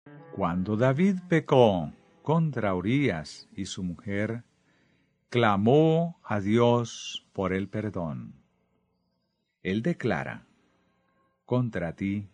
Cuando David pecó contra Urías y su mujer, clamó a Dios por el perdón. Él declara: contra ti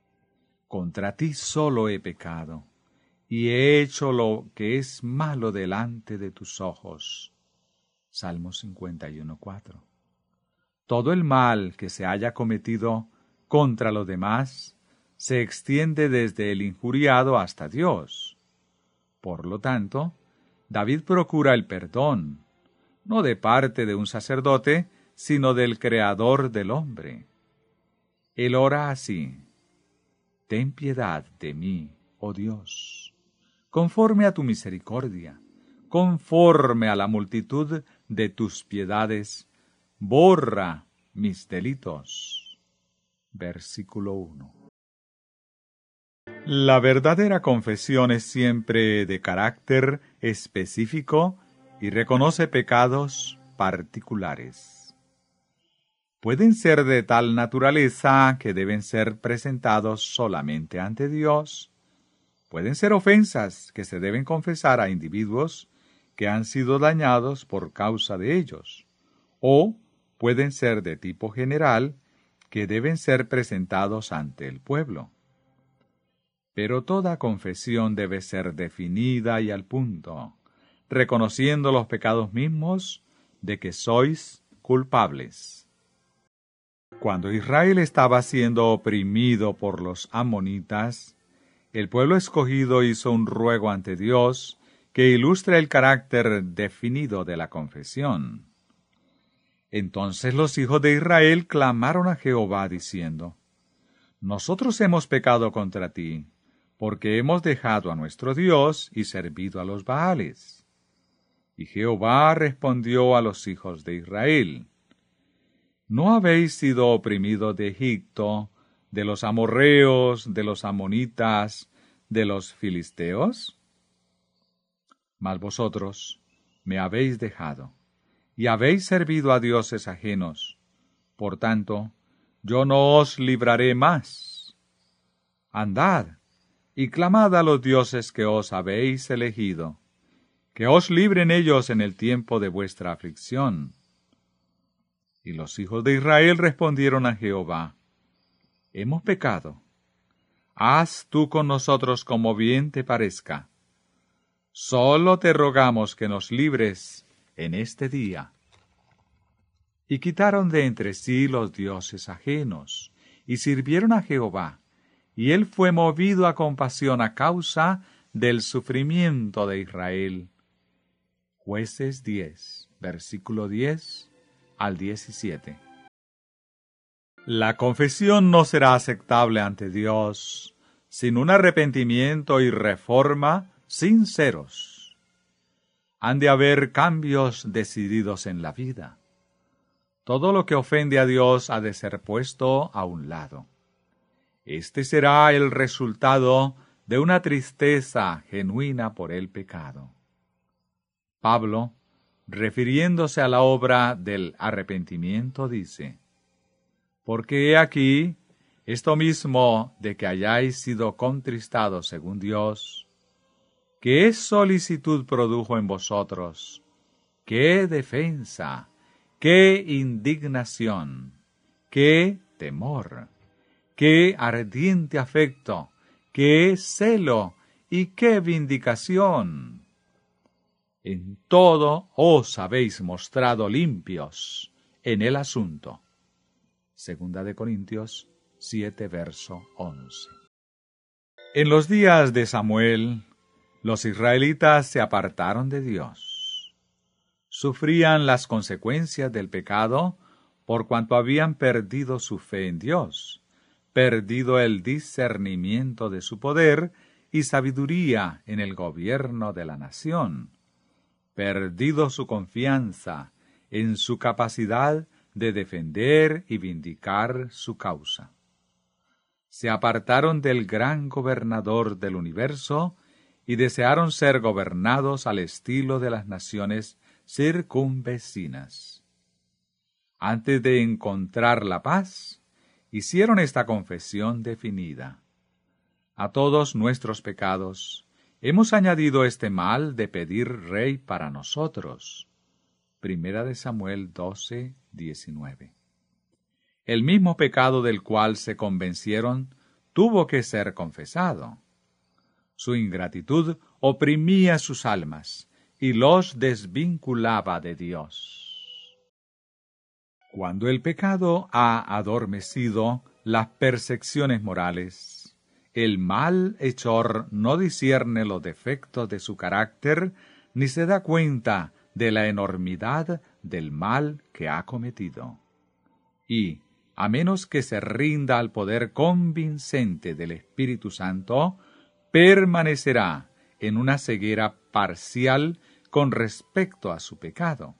solo he pecado, y he hecho lo que es malo delante de tus ojos. Salmo 51:4. Todo el mal que se haya cometido contra los demás se extiende desde el injuriado hasta Dios. Por lo tanto, David procura el perdón, no de parte de un sacerdote, sino del Creador del hombre. Él ora así: ten piedad de mí, oh Dios, conforme a tu misericordia, conforme a la multitud de tus piedades, borra mis delitos. Versículo 1. La verdadera confesión es siempre de carácter específico y reconoce pecados particulares. Pueden ser de tal naturaleza que deben ser presentados solamente ante Dios. Pueden ser ofensas que se deben confesar a individuos que han sido dañados por causa de ellos. O pueden ser de tipo general que deben ser presentados ante el pueblo. Pero toda confesión debe ser definida y al punto, reconociendo los pecados mismos de que sois culpables. Cuando Israel estaba siendo oprimido por los amonitas, el pueblo escogido hizo un ruego ante Dios que ilustra el carácter definido de la confesión. Entonces los hijos de Israel clamaron a Jehová diciendo: nosotros hemos pecado contra ti, porque hemos dejado a nuestro Dios y servido a los Baales. Y Jehová respondió a los hijos de Israel: ¿no habéis sido oprimidos de Egipto, de los amorreos, de los amonitas, de los filisteos? Mas vosotros me habéis dejado, y habéis servido a dioses ajenos. Por tanto, yo no os libraré más. Andad, y clamad a los dioses que os habéis elegido, que os libren ellos en el tiempo de vuestra aflicción. Y los hijos de Israel respondieron a Jehová: hemos pecado. Haz tú con nosotros como bien te parezca. Solo te rogamos que nos libres en este día. Y quitaron de entre sí los dioses ajenos, y sirvieron a Jehová, y él fue movido a compasión a causa del sufrimiento de Israel. Jueces 10, versículo 10 al 17. La confesión no será aceptable ante Dios sin un arrepentimiento y reforma sinceros. Han de haber cambios decididos en la vida. Todo lo que ofende a Dios ha de ser puesto a un lado. Este será el resultado de una tristeza genuina por el pecado. Pablo, refiriéndose a la obra del arrepentimiento, dice: porque he aquí, esto mismo de que hayáis sido contristados según Dios, ¿qué solicitud produjo en vosotros? ¿Qué defensa? ¿Qué indignación? ¿Qué temor? ¿Qué ardiente afecto? ¿Qué celo? ¿Y qué vindicación? En todo os habéis mostrado limpios en el asunto. Segunda de Corintios 7, verso 11. En los días de Samuel, los israelitas se apartaron de Dios. Sufrían las consecuencias del pecado por cuanto habían perdido su fe en Dios, perdido el discernimiento de su poder y sabiduría en el gobierno de la nación, perdido su confianza en su capacidad de defender y vindicar su causa. Se apartaron del gran gobernador del universo y desearon ser gobernados al estilo de las naciones circunvecinas. Antes de encontrar la paz, hicieron esta confesión definida: A todos nuestros pecados hemos añadido este mal de pedir rey para nosotros. Primera de Samuel 12, 19. El mismo pecado del cual se convencieron tuvo que ser confesado. Su ingratitud oprimía sus almas y los desvinculaba de Dios. Cuando el pecado ha adormecido las percepciones morales, el malhechor no discierne los defectos de su carácter ni se da cuenta de la enormidad del mal que ha cometido. Y, a menos que se rinda al poder convincente del Espíritu Santo, permanecerá en una ceguera parcial con respecto a su pecado.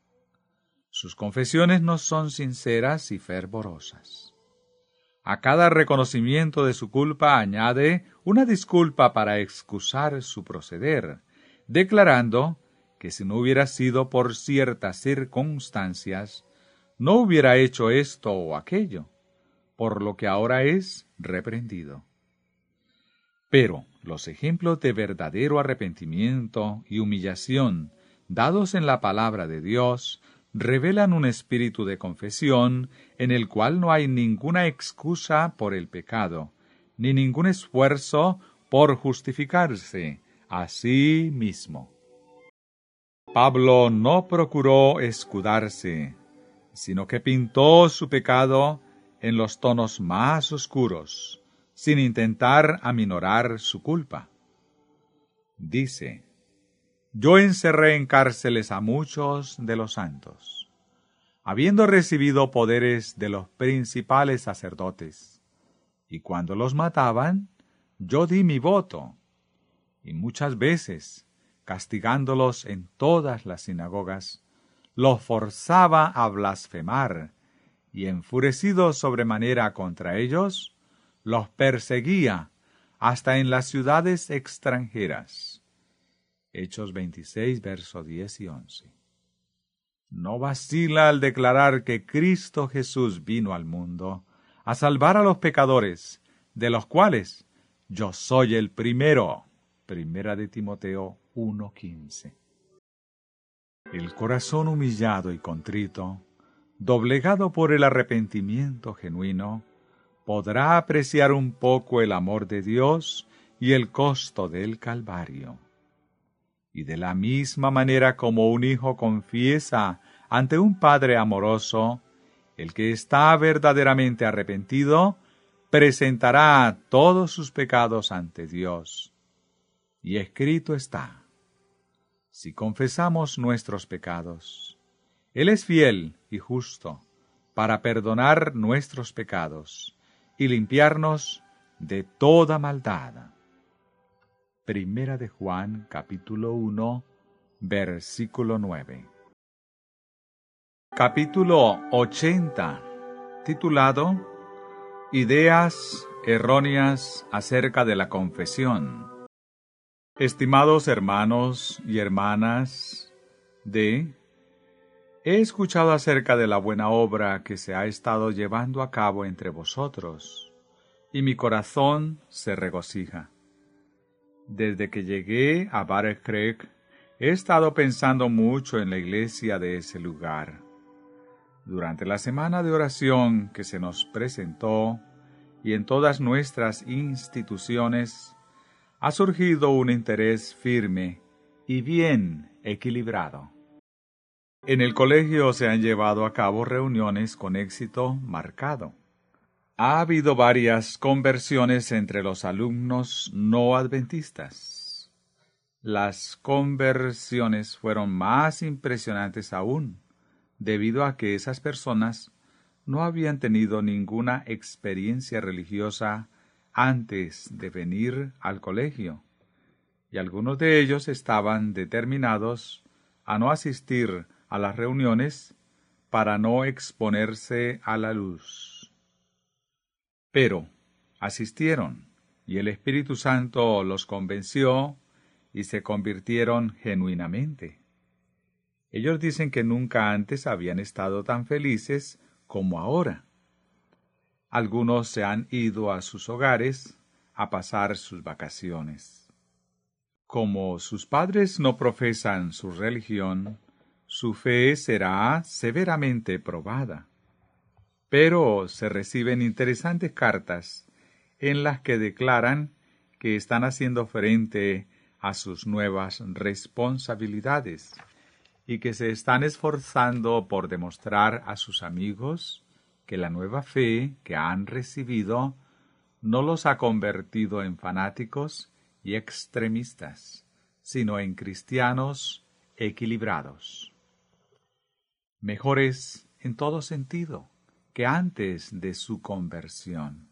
Sus confesiones no son sinceras y fervorosas. A cada reconocimiento de su culpa añade una disculpa para excusar su proceder, declarando que si no hubiera sido por ciertas circunstancias, no hubiera hecho esto o aquello, por lo que ahora es reprendido. Pero los ejemplos de verdadero arrepentimiento y humillación dados en la palabra de Dios revelan un espíritu de confesión en el cual no hay ninguna excusa por el pecado, ni ningún esfuerzo por justificarse a sí mismo. Pablo no procuró escudarse, sino que pintó su pecado en los tonos más oscuros, sin intentar aminorar su culpa. Dice: yo encerré en cárceles a muchos de los santos, habiendo recibido poderes de los principales sacerdotes, y cuando los mataban, yo di mi voto, y muchas veces, castigándolos en todas las sinagogas, los forzaba a blasfemar, y enfurecido sobremanera contra ellos, los perseguía hasta en las ciudades extranjeras. Hechos 26, versos 10 y 11. No vacila al declarar que Cristo Jesús vino al mundo a salvar a los pecadores, de los cuales yo soy el primero. Primera de Timoteo 1:15. El corazón humillado y contrito, doblegado por el arrepentimiento genuino, podrá apreciar un poco el amor de Dios y el costo del Calvario. Y de la misma manera como un hijo confiesa ante un padre amoroso, el que está verdaderamente arrepentido presentará todos sus pecados ante Dios. Y escrito está: si confesamos nuestros pecados, Él es fiel y justo para perdonar nuestros pecados y limpiarnos de toda maldad. Primera de Juan, capítulo 1, versículo 9. Capítulo 80, titulado Ideas erróneas acerca de la confesión. Estimados hermanos y hermanas, he escuchado acerca de la buena obra que se ha estado llevando a cabo entre vosotros, y mi corazón se regocija. Desde que llegué a Battle Creek, he estado pensando mucho en la iglesia de ese lugar. Durante la semana de oración que se nos presentó y en todas nuestras instituciones, ha surgido un interés firme y bien equilibrado. En el colegio se han llevado a cabo reuniones con éxito marcado. Ha habido varias conversiones entre los alumnos no adventistas. Las conversiones fueron más impresionantes aún, debido a que esas personas no habían tenido ninguna experiencia religiosa antes de venir al colegio, y algunos de ellos estaban determinados a no asistir a las reuniones para no exponerse a la luz. Pero asistieron, y el Espíritu Santo los convenció y se convirtieron genuinamente. Ellos dicen que nunca antes habían estado tan felices como ahora. Algunos se han ido a sus hogares a pasar sus vacaciones. Como sus padres no profesan su religión, su fe será severamente probada. Pero se reciben interesantes cartas en las que declaran que están haciendo frente a sus nuevas responsabilidades y que se están esforzando por demostrar a sus amigos que la nueva fe que han recibido no los ha convertido en fanáticos y extremistas, sino en cristianos equilibrados. Mejores en todo sentido que antes de su conversión.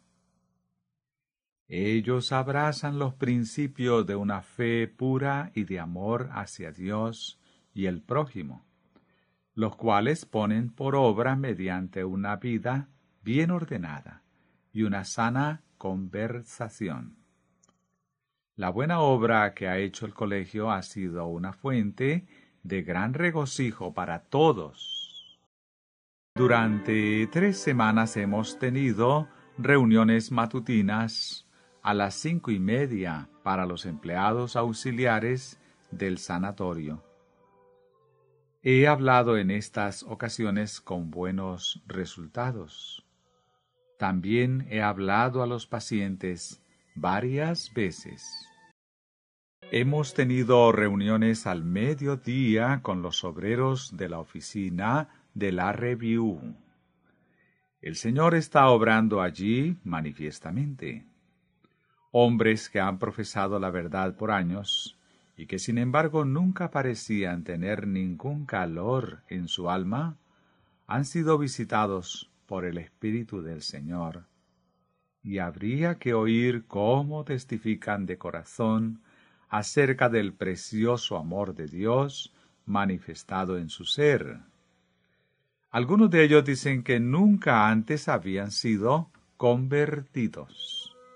Ellos abrazan los principios de una fe pura y de amor hacia Dios y el prójimo, los cuales ponen por obra mediante una vida bien ordenada y una sana conversación. La buena obra que ha hecho el colegio ha sido una fuente de gran regocijo para todos. Durante 3 semanas hemos tenido reuniones matutinas a las 5:30 para los empleados auxiliares del sanatorio. He hablado en estas ocasiones con buenos resultados. También he hablado a los pacientes varias veces. Hemos tenido reuniones al mediodía con los obreros de la oficina de la Review. El Señor está obrando allí manifiestamente. Hombres que han profesado la verdad por años y que sin embargo nunca parecían tener ningún calor en su alma, han sido visitados por el Espíritu del Señor. Y habría que oír cómo testifican de corazón acerca del precioso amor de Dios manifestado en su ser. Algunos de ellos dicen que nunca antes habían sido convertidos.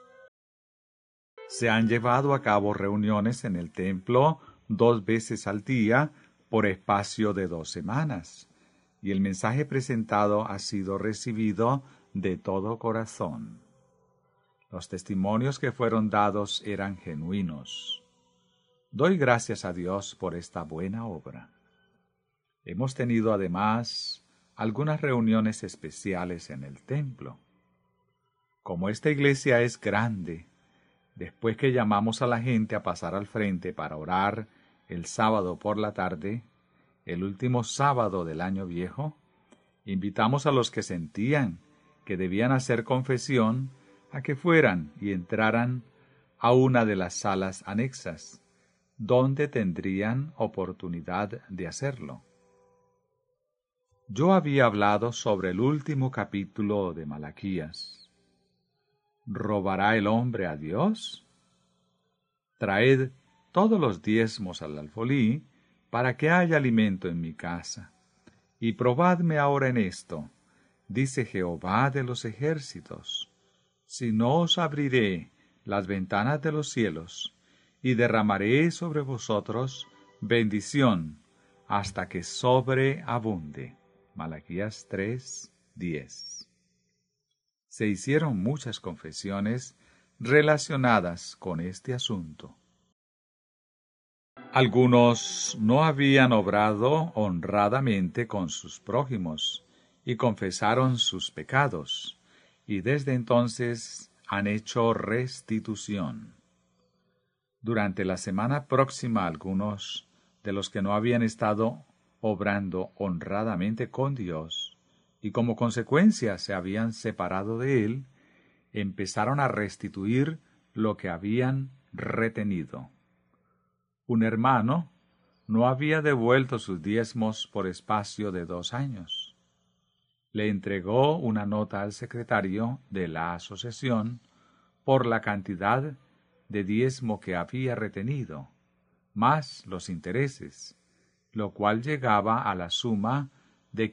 Se han llevado a cabo reuniones en el templo 2 veces al día por espacio de 2 semanas, y el mensaje presentado ha sido recibido de todo corazón. Los testimonios que fueron dados eran genuinos. Doy gracias a Dios por esta buena obra. Hemos tenido además algunas reuniones especiales en el templo. Como esta iglesia es grande, después que llamamos a la gente a pasar al frente para orar el sábado por la tarde, el último sábado del año viejo, invitamos a los que sentían que debían hacer confesión a que fueran y entraran a una de las salas anexas, donde tendrían oportunidad de hacerlo. Yo había hablado sobre el último capítulo de Malaquías. ¿Robará el hombre a Dios? Traed todos los diezmos al alfolí, para que haya alimento en mi casa. Y probadme ahora en esto, dice Jehová de los ejércitos, si no os abriré las ventanas de los cielos, y derramaré sobre vosotros bendición, hasta que sobreabunde. Malaquías 3:10. Se hicieron muchas confesiones relacionadas con este asunto. Algunos no habían obrado honradamente con sus prójimos y confesaron sus pecados, y desde entonces han hecho restitución. Durante la semana próxima algunos de los que no habían estado obrando honradamente con Dios, y como consecuencia se habían separado de Él, empezaron a restituir lo que habían retenido. Un hermano no había devuelto sus diezmos por espacio de 2 años. Le entregó una nota al secretario de la asociación por la cantidad de diezmo que había retenido, más los intereses, lo cual llegaba a la suma de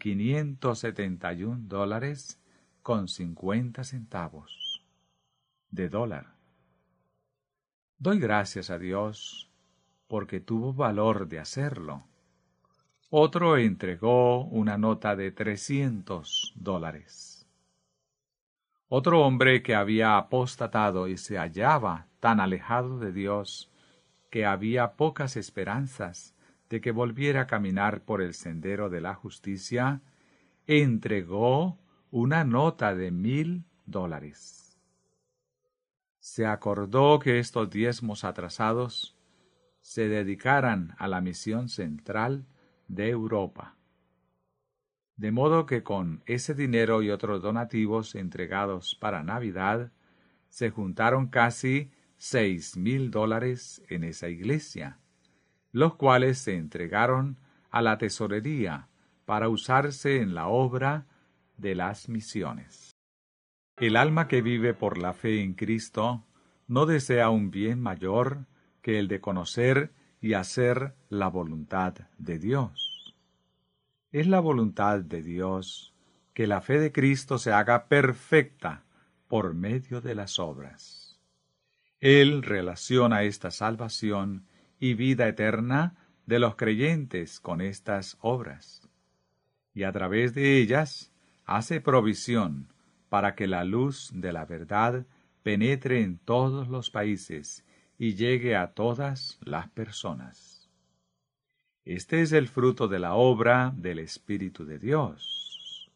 $571.50 de dólar. Doy gracias a Dios porque tuvo valor de hacerlo. Otro entregó una nota de $300. Otro hombre que había apostatado y se hallaba tan alejado de Dios que había pocas esperanzas de que volviera a caminar por el sendero de la justicia, entregó una nota de $1,000. Se acordó que estos diezmos atrasados se dedicaran a la misión central de Europa. De modo que con ese dinero y otros donativos entregados para Navidad, se juntaron casi $6,000 en esa iglesia, los cuales se entregaron a la tesorería para usarse en la obra de las misiones. El alma que vive por la fe en Cristo no desea un bien mayor que el de conocer y hacer la voluntad de Dios. Es la voluntad de Dios que la fe de Cristo se haga perfecta por medio de las obras. Él relaciona esta salvación y vida eterna de los creyentes con estas obras, y a través de ellas hace provisión para que la luz de la verdad penetre en todos los países y llegue a todas las personas. Este es el fruto de la obra del Espíritu de Dios.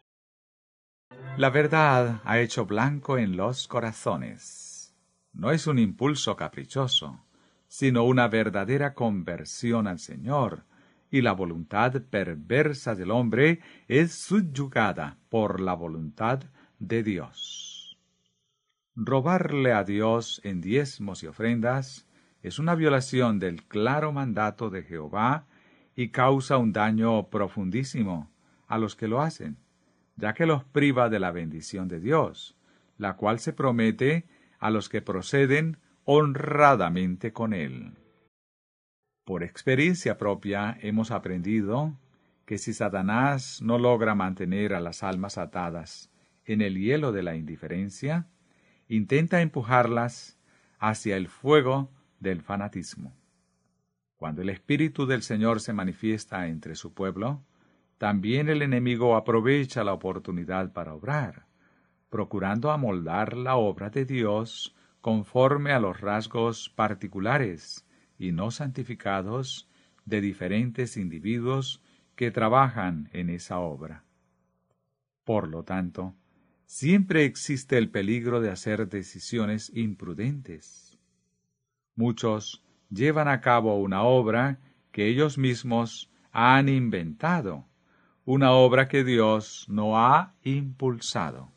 La verdad ha hecho blanco en los corazones. No es un impulso caprichoso, sino una verdadera conversión al Señor, y la voluntad perversa del hombre es subyugada por la voluntad de Dios. Robarle a Dios en diezmos y ofrendas es una violación del claro mandato de Jehová y causa un daño profundísimo a los que lo hacen, ya que los priva de la bendición de Dios, la cual se promete a los que proceden honradamente con él. Por experiencia propia hemos aprendido que si Satanás no logra mantener a las almas atadas en el hielo de la indiferencia, intenta empujarlas hacia el fuego del fanatismo. Cuando el Espíritu del Señor se manifiesta entre su pueblo, también el enemigo aprovecha la oportunidad para obrar, procurando amoldar la obra de Dios conforme a los rasgos particulares y no santificados de diferentes individuos que trabajan en esa obra. Por lo tanto, siempre existe el peligro de hacer decisiones imprudentes. Muchos llevan a cabo una obra que ellos mismos han inventado, una obra que Dios no ha impulsado.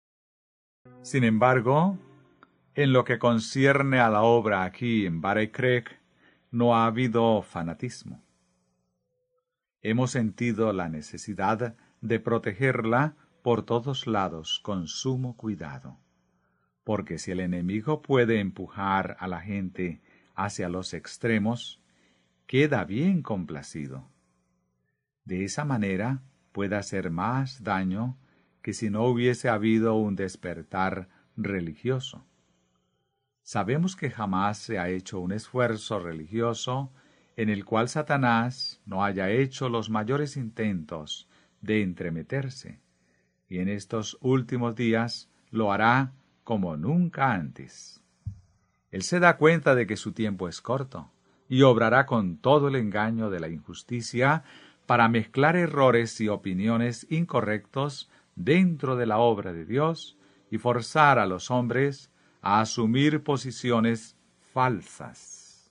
Sin embargo, en lo que concierne a la obra aquí en Barey Creek, no ha habido fanatismo. Hemos sentido la necesidad de protegerla por todos lados con sumo cuidado, porque si el enemigo puede empujar a la gente hacia los extremos, queda bien complacido. De esa manera puede hacer más daño que si no hubiese habido un despertar religioso. Sabemos que jamás se ha hecho un esfuerzo religioso en el cual Satanás no haya hecho los mayores intentos de entremeterse, y en estos últimos días lo hará como nunca antes. Él se da cuenta de que su tiempo es corto, y obrará con todo el engaño de la injusticia para mezclar errores y opiniones incorrectos dentro de la obra de Dios y forzar a los hombres a asumir posiciones falsas.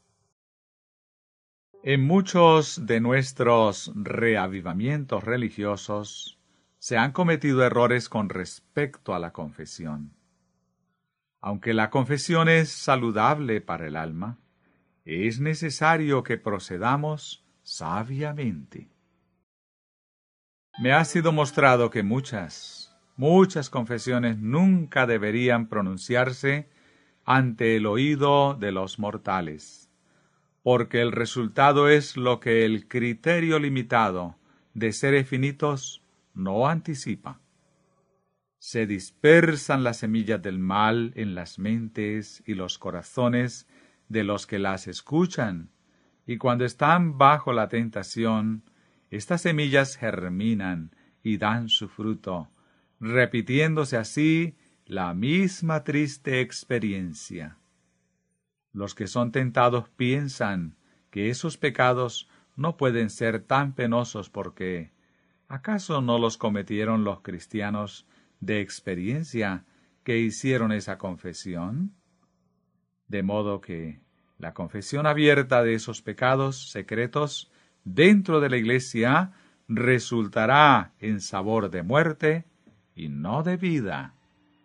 En muchos de nuestros reavivamientos religiosos se han cometido errores con respecto a la confesión. Aunque la confesión es saludable para el alma, es necesario que procedamos sabiamente. Me ha sido mostrado que muchas confesiones nunca deberían pronunciarse ante el oído de los mortales, porque el resultado es lo que el criterio limitado de seres finitos no anticipa. Se dispersan las semillas del mal en las mentes y los corazones de los que las escuchan, y cuando están bajo la tentación, estas semillas germinan y dan su fruto, repitiéndose así la misma triste experiencia. Los que son tentados piensan que esos pecados no pueden ser tan penosos porque ¿acaso no los cometieron los cristianos de experiencia que hicieron esa confesión? De modo que la confesión abierta de esos pecados secretos dentro de la Iglesia resultará en sabor de muerte y no de vida.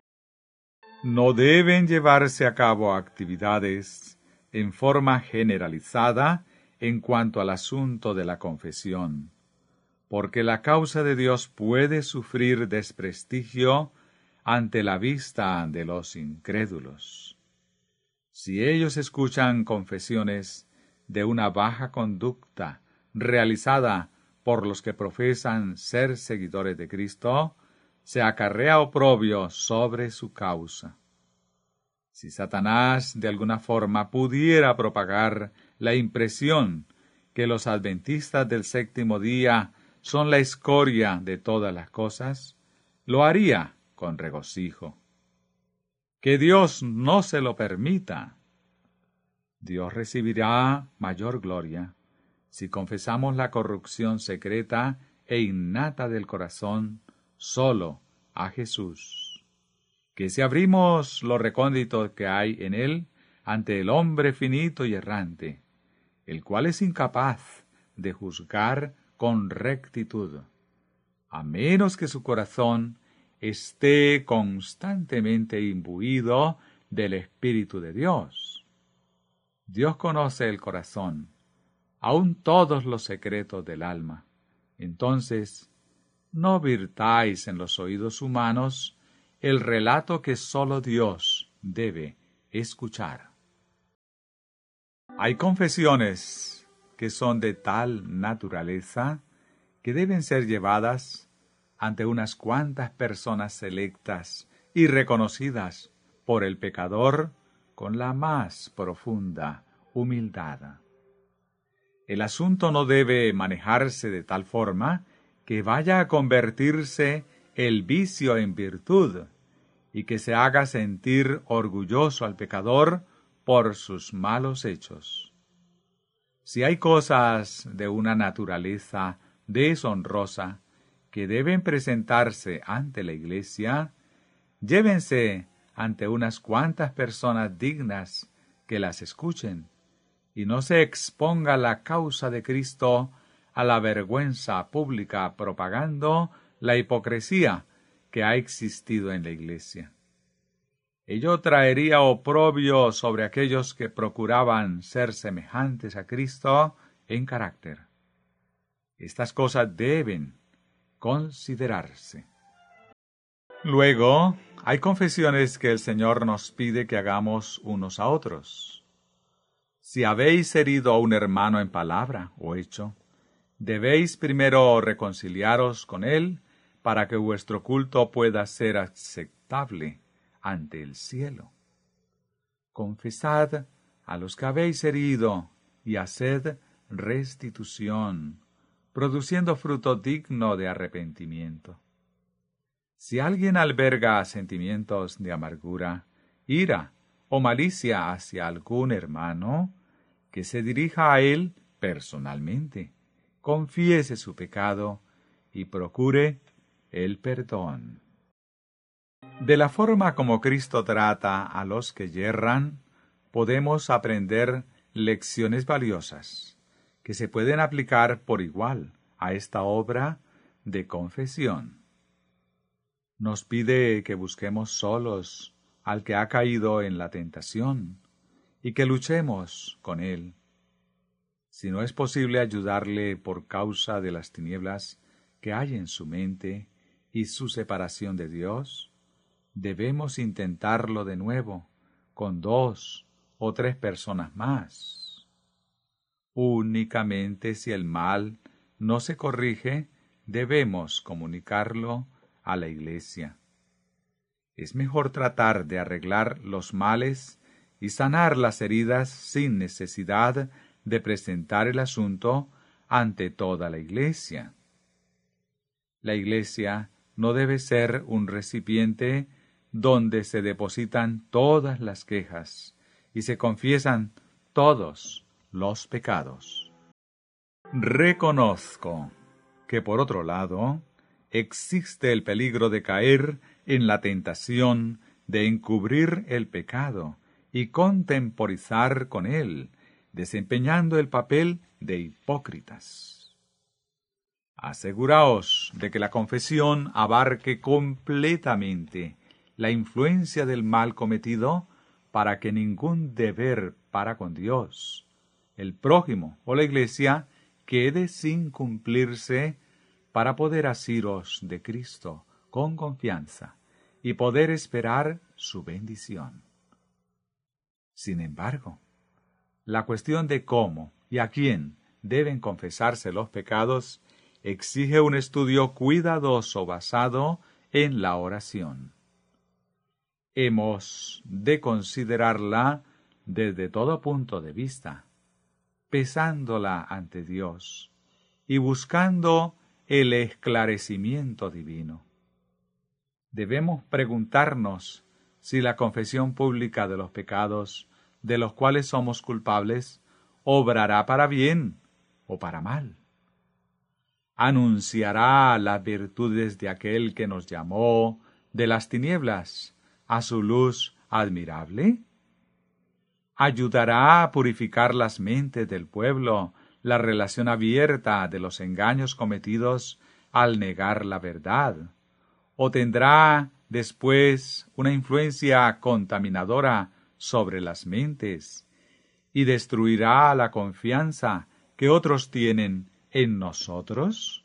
No deben llevarse a cabo actividades en forma generalizada en cuanto al asunto de la confesión, porque la causa de Dios puede sufrir desprestigio ante la vista de los incrédulos. Si ellos escuchan confesiones de una baja conducta realizada por los que profesan ser seguidores de Cristo, se acarrea oprobio sobre su causa. Si Satanás de alguna forma pudiera propagar la impresión que los adventistas del séptimo día son la escoria de todas las cosas, lo haría con regocijo. Que Dios no se lo permita. Dios recibirá mayor gloria si confesamos la corrupción secreta e innata del corazón solo a Jesús. Que si abrimos lo recóndito que hay en él ante el hombre finito y errante, el cual es incapaz de juzgar con rectitud, a menos que su corazón esté constantemente imbuido del Espíritu de Dios. Dios conoce el corazón, aun todos los secretos del alma. Entonces, no virtáis en los oídos humanos el relato que sólo Dios debe escuchar. Hay confesiones que son de tal naturaleza que deben ser llevadas ante unas cuantas personas selectas y reconocidas por el pecador con la más profunda humildad. El asunto no debe manejarse de tal forma que vaya a convertirse el vicio en virtud y que se haga sentir orgulloso al pecador por sus malos hechos. Si hay cosas de una naturaleza deshonrosa que deben presentarse ante la Iglesia, llévense ante unas cuantas personas dignas que las escuchen, y no se exponga la causa de Cristo a la vergüenza pública propagando la hipocresía que ha existido en la Iglesia. Ello traería oprobio sobre aquellos que procuraban ser semejantes a Cristo en carácter. Estas cosas deben considerarse. Luego, hay confesiones que el Señor nos pide que hagamos unos a otros. Si habéis herido a un hermano en palabra o hecho, debéis primero reconciliaros con él para que vuestro culto pueda ser aceptable ante el cielo. Confesad a los que habéis herido y haced restitución, produciendo fruto digno de arrepentimiento. Si alguien alberga sentimientos de amargura, ira o malicia hacia algún hermano, que se dirija a él personalmente, confiese su pecado y procure el perdón. De la forma como Cristo trata a los que yerran, podemos aprender lecciones valiosas que se pueden aplicar por igual a esta obra de confesión. Nos pide que busquemos solos al que ha caído en la tentación y que luchemos con él. Si no es posible ayudarle por causa de las tinieblas que hay en su mente y su separación de Dios, debemos intentarlo de nuevo con 2 o 3 personas más. Únicamente si el mal no se corrige, debemos comunicarlo a la Iglesia. Es mejor tratar de arreglar los males y sanar las heridas sin necesidad de presentar el asunto ante toda la Iglesia. La Iglesia no debe ser un recipiente donde se depositan todas las quejas y se confiesan todos los pecados. Reconozco que, por otro lado, existe el peligro de caer en la tentación de encubrir el pecado y contemporizar con él, desempeñando el papel de hipócritas. Aseguraos de que la confesión abarque completamente la influencia del mal cometido para que ningún deber para con Dios, el prójimo o la Iglesia quede sin cumplirse, para poder asiros de Cristo con confianza y poder esperar su bendición. Sin embargo, la cuestión de cómo y a quién deben confesarse los pecados exige un estudio cuidadoso basado en la oración. Hemos de considerarla desde todo punto de vista, pesándola ante Dios y buscando el esclarecimiento divino. Debemos preguntarnos si la confesión pública de los pecados de los cuales somos culpables obrará para bien o para mal. ¿Anunciará las virtudes de aquel que nos llamó de las tinieblas a su luz admirable? ¿Ayudará a purificar las mentes del pueblo la relación abierta de los engaños cometidos al negar la verdad? ¿O tendrá después una influencia contaminadora sobre las mentes y destruirá la confianza que otros tienen en nosotros?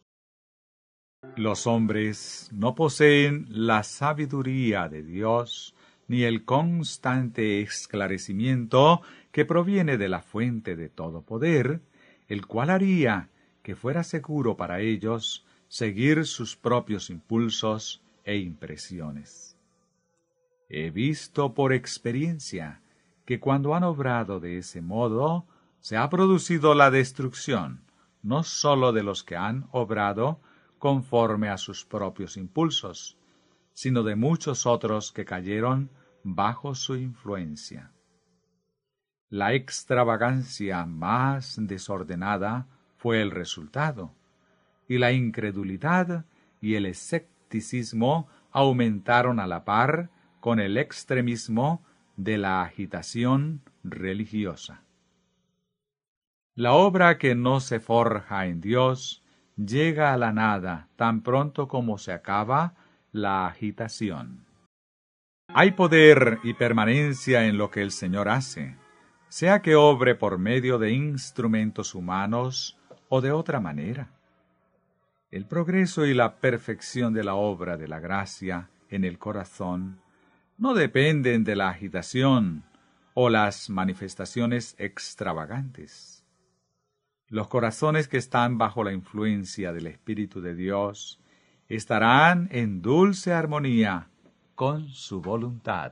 Los hombres no poseen la sabiduría de Dios ni el constante esclarecimiento que proviene de la fuente de todo poder, el cual haría que fuera seguro para ellos seguir sus propios impulsos e impresiones. He visto por experiencia que cuando han obrado de ese modo, se ha producido la destrucción, no sólo de los que han obrado conforme a sus propios impulsos, sino de muchos otros que cayeron bajo su influencia. La extravagancia más desordenada fue el resultado, y la incredulidad y el escepticismo aumentaron a la par con el extremismo de la agitación religiosa. La obra que no se forja en Dios llega a la nada tan pronto como se acaba la agitación. Hay poder y permanencia en lo que el Señor hace, sea que obre por medio de instrumentos humanos o de otra manera. El progreso y la perfección de la obra de la gracia en el corazón no dependen de la agitación o las manifestaciones extravagantes. Los corazones que están bajo la influencia del Espíritu de Dios estarán en dulce armonía con su voluntad.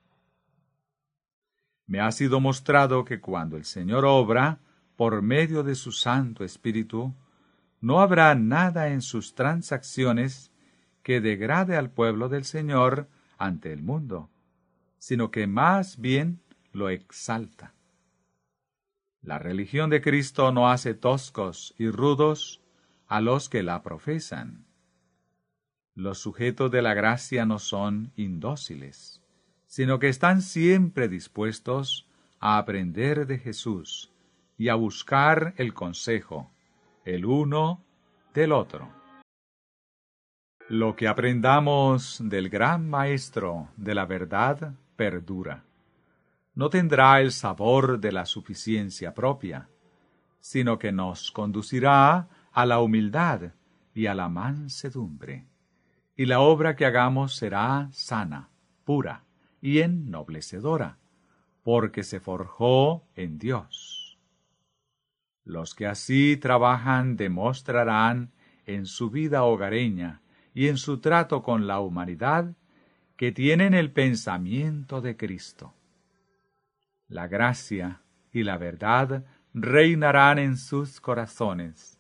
Me ha sido mostrado que cuando el Señor obra por medio de su Santo Espíritu, no habrá nada en sus transacciones que degrade al pueblo del Señor ante el mundo, sino que más bien lo exalta. La religión de Cristo no hace toscos y rudos a los que la profesan. Los sujetos de la gracia no son indóciles, sino que están siempre dispuestos a aprender de Jesús y a buscar el consejo, el uno del otro. Lo que aprendamos del gran Maestro de la verdad perdura. No tendrá el sabor de la suficiencia propia, sino que nos conducirá a la humildad y a la mansedumbre. Y la obra que hagamos será sana, pura y ennoblecedora, porque se forjó en Dios. Los que así trabajan demostrarán en su vida hogareña y en su trato con la humanidad que tienen el pensamiento de Cristo. La gracia y la verdad reinarán en sus corazones,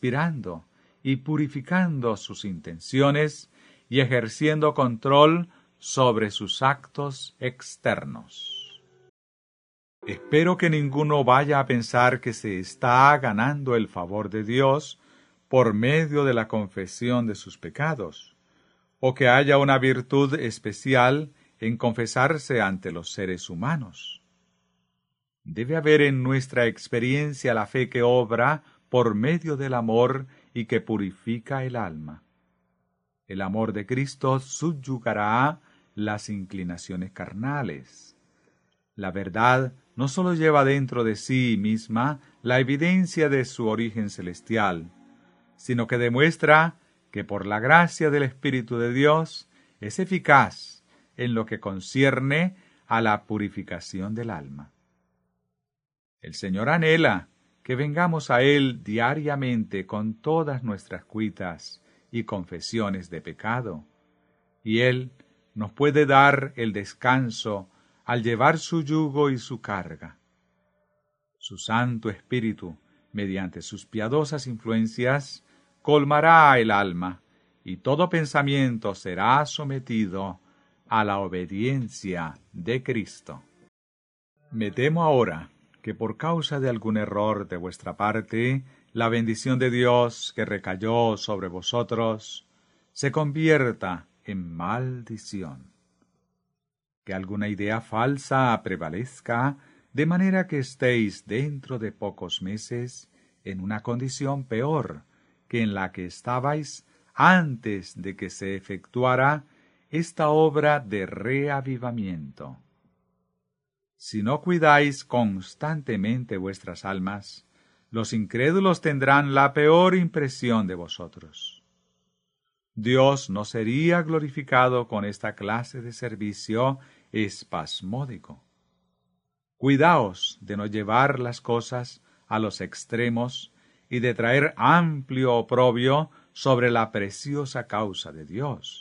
inspirando y purificando sus intenciones y ejerciendo control sobre sus actos externos. Espero que ninguno vaya a pensar que se está ganando el favor de Dios por medio de la confesión de sus pecados, o que haya una virtud especial en confesarse ante los seres humanos. Debe haber en nuestra experiencia la fe que obra por medio del amor y que purifica el alma. El amor de Cristo subyugará las inclinaciones carnales. La verdad no sólo lleva dentro de sí misma la evidencia de su origen celestial, sino que demuestra que por la gracia del Espíritu de Dios es eficaz en lo que concierne a la purificación del alma. El Señor anhela que vengamos a Él diariamente con todas nuestras cuitas y confesiones de pecado, y Él nos puede dar el descanso al llevar su yugo y su carga. Su Santo Espíritu, mediante sus piadosas influencias, colmará el alma, y todo pensamiento será sometido a la obediencia de Cristo. Me temo ahora que por causa de algún error de vuestra parte, la bendición de Dios que recayó sobre vosotros se convierta en maldición. Que alguna idea falsa prevalezca, de manera que estéis dentro de pocos meses en una condición peor que en la que estabais antes de que se efectuara esta obra de reavivamiento. Si no cuidáis constantemente vuestras almas, los incrédulos tendrán la peor impresión de vosotros. Dios no sería glorificado con esta clase de servicio espasmódico. Cuidaos de no llevar las cosas a los extremos y de traer amplio oprobio sobre la preciosa causa de Dios.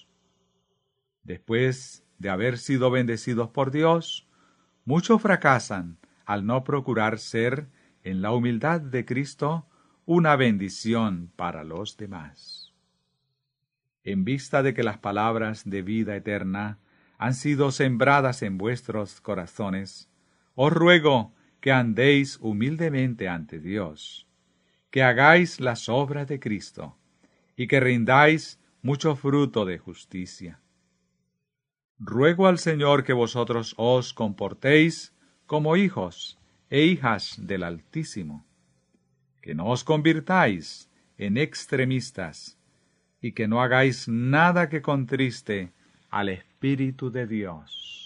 Después de haber sido bendecidos por Dios, muchos fracasan al no procurar ser, en la humildad de Cristo, una bendición para los demás. En vista de que las palabras de vida eterna han sido sembradas en vuestros corazones, os ruego que andéis humildemente ante Dios, que hagáis las obras de Cristo, y que rindáis mucho fruto de justicia. Ruego al Señor que vosotros os comportéis como hijos e hijas del Altísimo, que no os convirtáis en extremistas, y que no hagáis nada que contriste al Espíritu de Dios.